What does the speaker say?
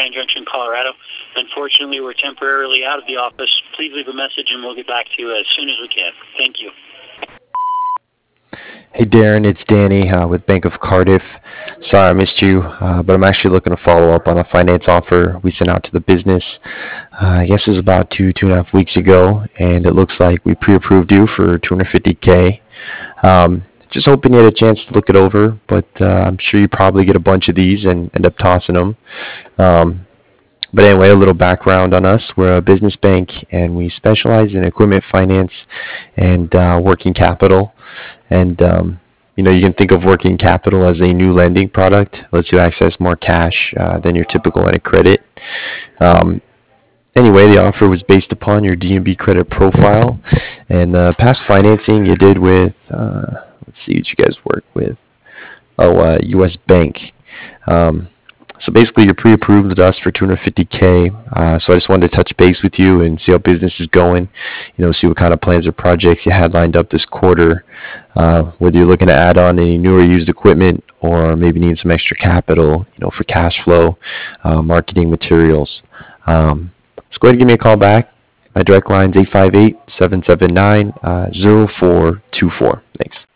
Pine Junction, Colorado. Unfortunately, we're temporarily out of the office. Please leave a message and we'll get back to you as soon as we can. Thank you. Hey Darren, it's Danny with Bank of Cardiff. Sorry I missed you, but I'm actually looking to follow up on a finance offer we sent out to the business. I guess it was about 2.5 weeks ago, and it looks like we pre-approved you for 250K. Just hoping you had a chance to look it over, but I'm sure you probably get a bunch of these and end up tossing them. Um, but anyway, a little background on us. We're a business bank, and we specialize in equipment finance and working capital. And you can think of working capital as a new lending product. Lets you access more cash than your typical line of credit. Um, Anyway, the offer was based upon your DNB credit profile and past financing you did with. Let's see what you guys work with. U.S. Bank. Um, so basically, you're pre-approved with us for 250K. So I just wanted to touch base with you and see how business is going. See what kind of plans or projects you had lined up this quarter. Whether you're looking to add on any new or used equipment, or maybe need some extra capital, for cash flow, marketing materials. So go ahead and give me a call back. My direct line is 858-779-0424. Thanks.